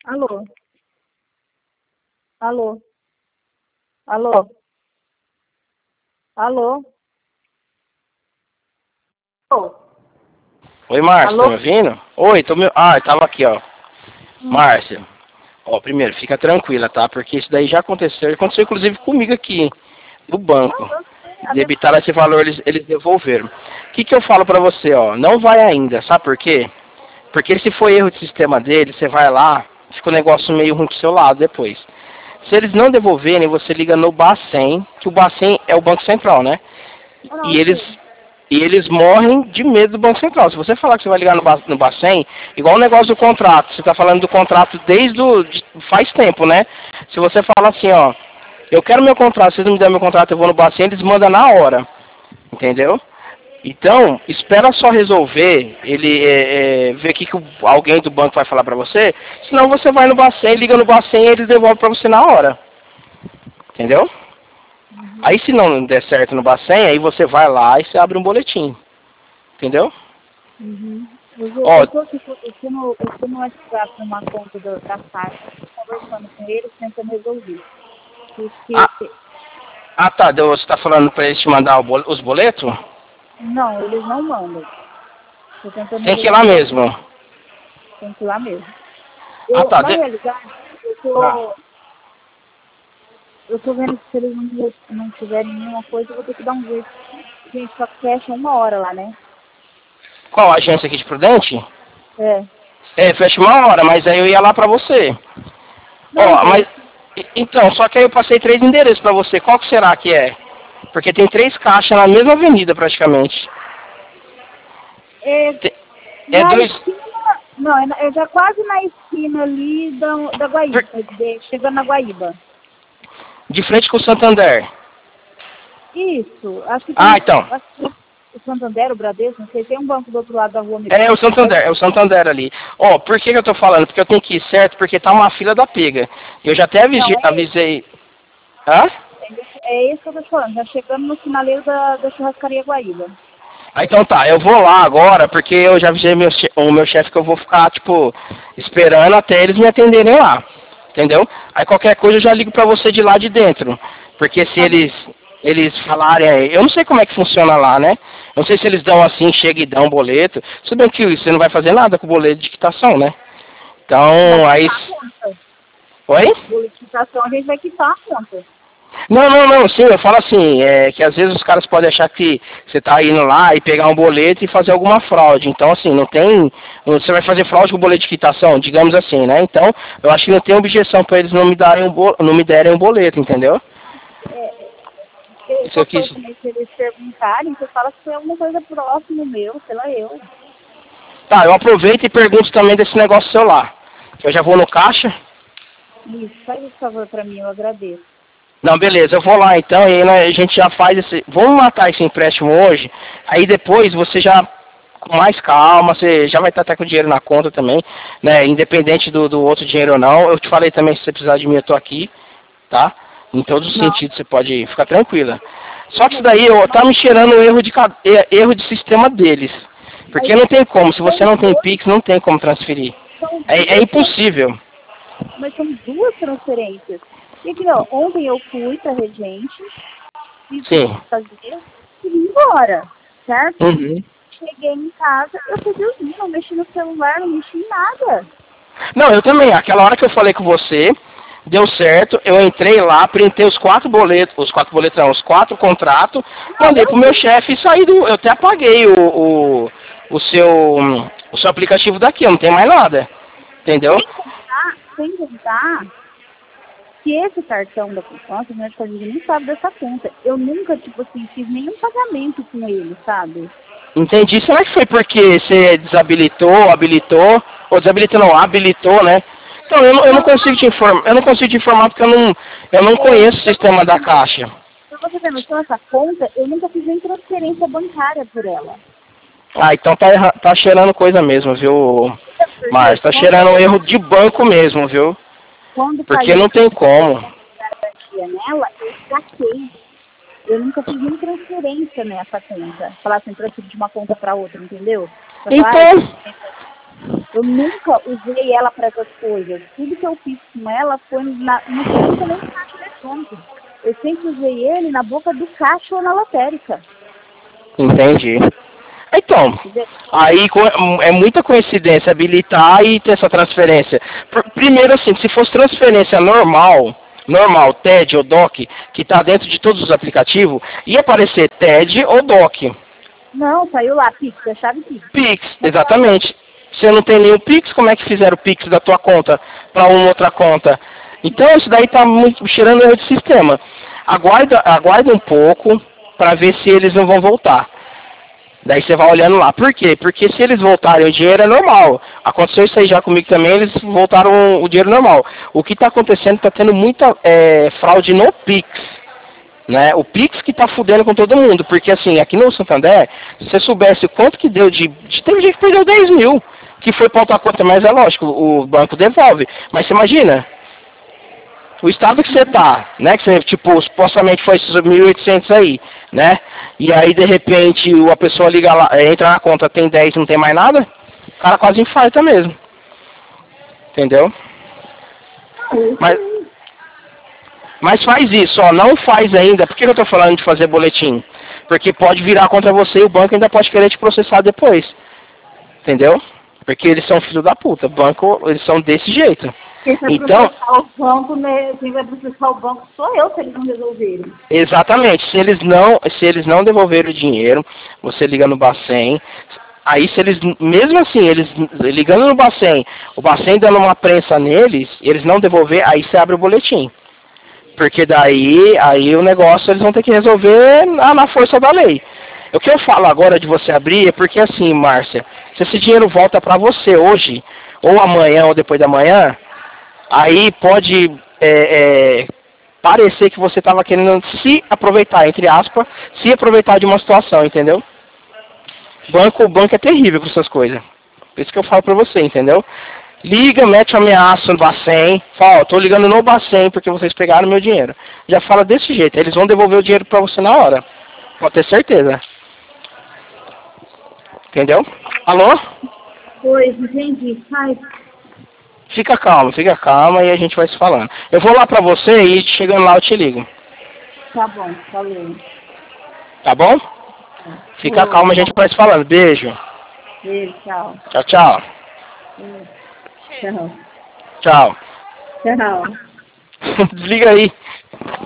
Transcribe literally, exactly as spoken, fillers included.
Alô? Alô? Alô? Alô? Alô? Oi, Márcia, tá Alô? me ouvindo? Oi, tô me... Ah, eu tava aqui, ó. Hum. Márcia, ó, primeiro, fica tranquila, tá? Porque isso daí já aconteceu. Aconteceu, inclusive, comigo aqui, no banco. Não, eu sei. A minha... Debitaram esse valor, eles, eles devolveram. O que que eu falo pra você, ó? Não vai ainda, sabe por quê? Porque se foi erro de sistema dele, você vai lá, fica um negócio meio ruim pro seu lado depois. Se eles não devolverem, você liga no Bacen, que o Bacen é o Banco Central, né? Ah, não, E eles sim. e eles morrem de medo do Banco Central. Se você falar que você vai ligar no, ba no Bacen, igual o negócio do contrato, você está falando do contrato desde o, de, faz tempo, né? Se você fala assim, ó, eu quero meu contrato, se vocês não me derem meu contrato, eu vou no Bacen, eles mandam na hora, entendeu? Então, espera só resolver, ele é, é, ver o que, que o- alguém do banco vai falar pra você, senão você vai no Bacen, liga no Bacen e eles devolvem pra você na hora, entendeu? Uhum. Aí se não der certo no Bacen, aí você vai lá e você abre um boletim, entendeu? Uhum. Eu, vou, Ó, eu tô aqui, eu tô no, eu tô no WhatsApp, numa conta do, da Caixa, conversando com eles, tentando resolver. Porque, ah, ah tá, deu- você tá falando pra eles te mandar o bol- os boletos? não, eles não mandam. Tô tentando Tem que ir lá resolver, mesmo. tem que ir lá mesmo. Ah Eu, tá, na de... realidade, eu ah, tô, eu tô vendo que se eles não, não tiverem nenhuma coisa, eu vou ter que dar um jeito. Gente, só fecha uma hora lá, né? qual agência aqui de Prudente? É. É, fecha uma hora, mas aí eu ia lá pra você. Não, Ó, então, mas... e- Então, só que aí eu passei três endereços pra você. Qual que será que é? Porque tem três caixas na mesma avenida praticamente. é Te- É na dois... esquina, não, é, na- é já quase na esquina ali da, da Guaíba, de- chegando na Guaíba. De frente com o Santander. Isso, acho que Ah, tem, então. acho que o Santander, o Bradesco, não sei, tem um banco do outro lado da rua mesmo. É o Mas, Santander, é o Santander ali. Ó, por que, que eu tô falando? Porque eu tenho que ir certo, porque tá uma fila da pega. Eu já até não, avisei... é esse, avisei... Hã? é, é esse que eu tô te falando, já chegando no finaleiro da, da churrascaria Guaíba. Ah, então tá, eu vou lá agora, porque eu já avisei meu, che- o meu chefe que eu vou ficar, tipo, esperando até eles me atenderem lá. Entendeu? Aí qualquer coisa eu já ligo pra você de lá de dentro. Porque se Tá bom. eles eles falarem aí, eu não sei como é que funciona lá, né? Não sei se eles dão assim, chega e dão um boleto. Se bem que você não vai fazer nada com o boleto de quitação, né? Vai Então, aí. quitar a conta. Oi? Bonificação, a gente vai quitar a conta. Não, não, não, sim, eu falo assim, é que às vezes os caras podem achar que você tá indo lá e pegar um boleto e fazer alguma fraude. Então, assim, não tem. Você vai fazer fraude com o boleto de quitação, digamos assim, né? Então, eu acho que não tem objeção para eles não me darem um bo... não me derem um boleto, entendeu? É, eu Isso eu posso quis. falar também, se eles perguntarem, você fala que foi alguma coisa próximo meu, sei lá eu. Tá, eu aproveito e pergunto também desse negócio celular. Eu já vou no caixa. Isso, faz esse favor pra mim, eu agradeço. Não, beleza, eu vou lá então e aí, né, a gente já faz esse. Vamos matar esse empréstimo hoje. Aí depois você já, com mais calma, você já vai estar até com o dinheiro na conta também, né? Independente do, do outro dinheiro ou não. Eu te falei também, se você precisar de mim, eu tô aqui, tá? Em todos os Não, sentidos você pode ficar tranquila. Só que isso beleza. daí eu, Mas, tá me cheirando erro de, ca- e- erro de sistema deles. mas Porque não tem como, se são você não tem dois, Pix, não tem como transferir. são É, é duas, trans- impossível. mas são duas transferências. E aqui, ó, ontem eu fui pra Regente, fiz o que eu Sim. tinha que fazer e vim embora, certo? Uhum. Cheguei em casa, eu fui dormir, não mexi no celular, não mexi em nada. Não, eu também. Aquela hora que eu falei com você, deu certo. Eu entrei lá, printei os quatro boletos, os quatro boletos, não, os quatro contratos, Não, mandei eu pro meu vi. chefe e saí do. Eu até apaguei o, o, o seu o seu aplicativo daqui, eu não tem mais nada. Entendeu? Sem contar, sem contar que esse cartão da poupança, o médico amigo nem sabe dessa conta. Eu nunca, tipo assim, fiz nenhum pagamento com ele, sabe? Entendi. Será que foi porque você desabilitou, habilitou, ou desabilitou não, habilitou, né? Então eu, não- eu não Não, consigo te informar, eu não consigo te informar porque eu não, eu não é, conheço o pra você sistema da ter no- caixa. pra você ter noção, essa conta, eu nunca fiz nem transferência bancária por ela. Ah, então tá, erra- tá cheirando coisa mesmo, viu, Sabe por quê? Márcio? Tá Quando, cheirando um erro de banco mesmo, viu? quando Porque caiu não esse tem como. garantia nela, eu saquei. Eu nunca fiz nem transferência nessa conta. Falar assim, transferir de uma conta para outra, entendeu? Pra falar, ah, Então, transferência. Eu nunca usei ela para essas coisas. Tudo que eu fiz com ela foi na, no centro nem caixa eletrônico. Eu sempre usei ele na boca do caixa ou na lotérica. Entendi. Então, aí é muita coincidência habilitar e ter essa transferência. Primeiro assim, se fosse transferência normal, normal, T E D ou D O C, que está dentro de todos os aplicativos, ia aparecer T E D ou D O C. Não, saiu lá, Pix, a chave Pix. Pix, exatamente. Você não tem nenhum Pix, como é que fizeram o Pix da tua conta para uma outra conta? Então isso daí está muito cheirando erro de sistema. Aguarda, aguarda um pouco para ver se eles não vão voltar. Daí você vai olhando lá. Por quê? Porque se eles voltarem o dinheiro é normal. Aconteceu isso aí já comigo também, eles voltaram o dinheiro normal. O que está acontecendo, está tendo muita é, fraude no Pix. Né? O Pix que está fudendo com todo mundo. Porque assim, aqui no Santander, se você soubesse o quanto que deu de... de teve gente que perdeu dez mil, que foi para outra conta, mas é lógico, o banco devolve. Mas você imagina... O estado que você tá, né? Que você, tipo, supostamente foi esses mil e oitocentos aí, né? E aí, de repente, a pessoa liga lá, entra na conta, tem dez, não tem mais nada, o cara quase infarta mesmo. Entendeu? Mas, mas faz isso, ó, não faz ainda. Por que eu tô falando de fazer boletim? Porque pode virar contra você e o banco ainda pode querer te processar depois. Entendeu? Porque eles são filho da puta. Banco, eles são desse jeito. Quem vai então, processar o banco, né? Quem vai processar o banco sou eu, se eles não resolverem. Exatamente. Se eles não, se eles não devolverem o dinheiro, você liga no Bacen. Aí se eles, mesmo assim, eles ligando no Bacen, o Bacen dando uma prensa neles, eles não devolver, aí você abre o boletim. Porque daí, aí o negócio eles vão ter que resolver na, na força da lei. O que eu falo agora de você abrir é porque assim, Márcia, se esse dinheiro volta para você hoje, ou amanhã, ou depois da manhã, aí pode é, é, parecer que você estava querendo se aproveitar, entre aspas, se aproveitar de uma situação, entendeu? Banco, banco é terrível com essas coisas. Por isso que eu falo pra você, entendeu? Liga, mete uma ameaça no Bacen, fala, ó, tô ligando no Bacen porque vocês pegaram meu dinheiro. Já fala desse jeito, eles vão devolver o dinheiro pra você na hora. Pode ter certeza. Entendeu? Alô? Pois, entendi. Ai. Fica calma, fica calma e a gente vai se falando. Eu vou lá pra você e chegando lá eu te ligo. Tá bom, falou. Tá bom? Fica calma, a gente vai se falando. Beijo. Beijo, tchau. Tchau, tchau. Tchau. Tchau. Tchau. Desliga aí.